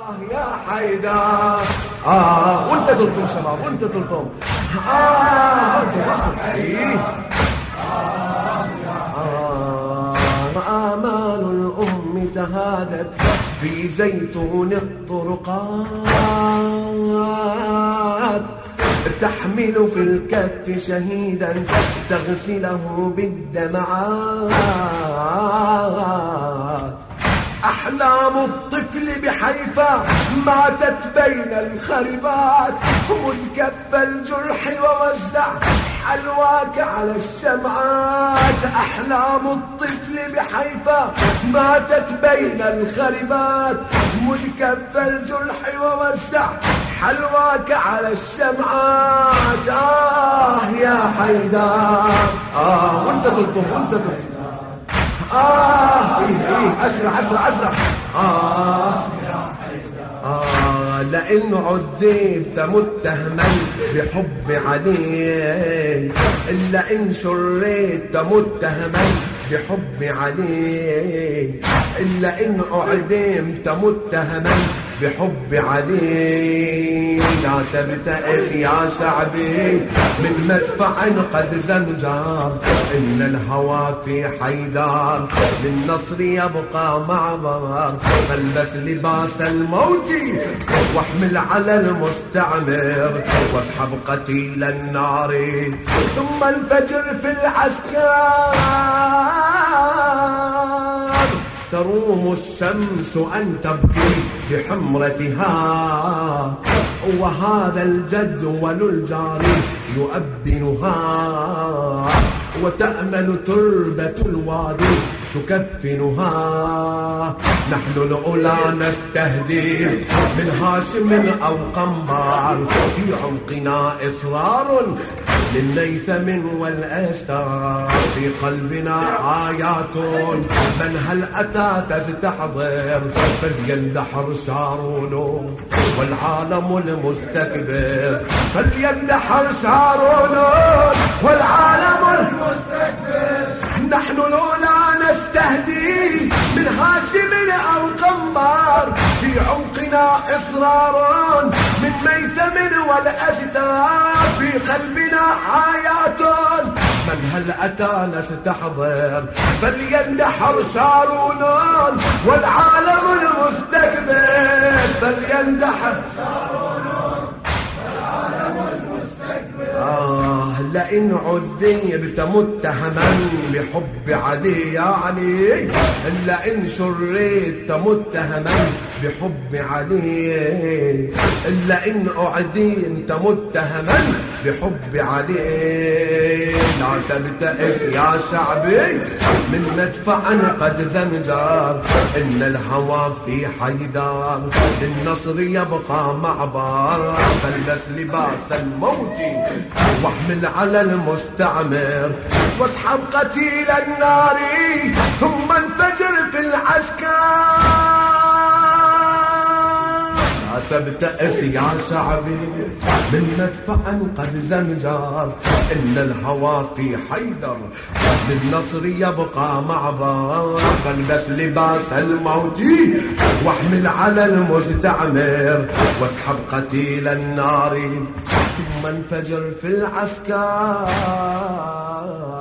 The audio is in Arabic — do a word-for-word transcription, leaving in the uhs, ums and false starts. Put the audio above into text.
يا حيدر. آه وانت تلطم شباب وانت تلطم. آه إيه. آه آمال الأم تهادت في زيتون الطرقات، تحمل في الكف شهيدا تغسله بالدمعات. أحلام الطفل بحيفا ماتت بين الخربات، متكف الجرح ووزع حلواك على الشمعات. أحلام الطفل بحيفا ماتت بين الخربات، متكف الجرح ووزع حلواك على الشمعات. آه يا حيدر. آه وانت تلطم وانت تلطم. آه إيه إيه أسرع أسرع أسرع. آه آه لأن عذبت متهما بحب علي، إلا إن شريت متهما بحب علي، إلا إن أعدمت متهما بحب علي. لا تبتئس يا شعبي من مدفع قد زمجر، إن الهوى في حيدر للنصر يبقى معبر. فالبس لباس الموت واحمل على المستعمر، واسحب قتيل النار ثم انفجر في العسكر. تروم الشمس أن تبكي بحمرتها، وهذا الجدول الجاري يؤبنها، وتأمل تربة الوادي تكفنها. نحن الأولى نستهدي من هاشم أو قنبار، في عمقنا إصرار للنيثم والأستار، في قلبنا آيات من هل أتى تستحضر، فليندحر شارون والعالم المستكبر، فليندحر شارون والعالم المستكبر. نحن الأولى نستهدي من هاشم أو قنبار، في عمقنا إصرار من ميثم والأستار، في قلبنا آيات من هل أتى نستحضر، فليندحر شارون والعالم المستكبر، فليندحر شارون والعالم المستكبر. آه لئن عذبت متهما بحب علي يعني، لئن شريت متهما بحب علي، لئن أعدمت متهما بحب علي. لا تبتئس يا شعبي من مدفع قد زمجر، إن الهوى في حيدر للنصر يبقى معبر. فالبس لباس الموت واحمل على المستعمر، واسحب قتيل النار ثم انفجر في العسكر. لا تبتئس يا شعبي من مدفع قد زمجر، إن الهوى في حيدر للنصر يبقى معبر. فالبس لباس الموت واحمل على المستعمر، واسحب قتيل النار ثم انفجر في العسكر.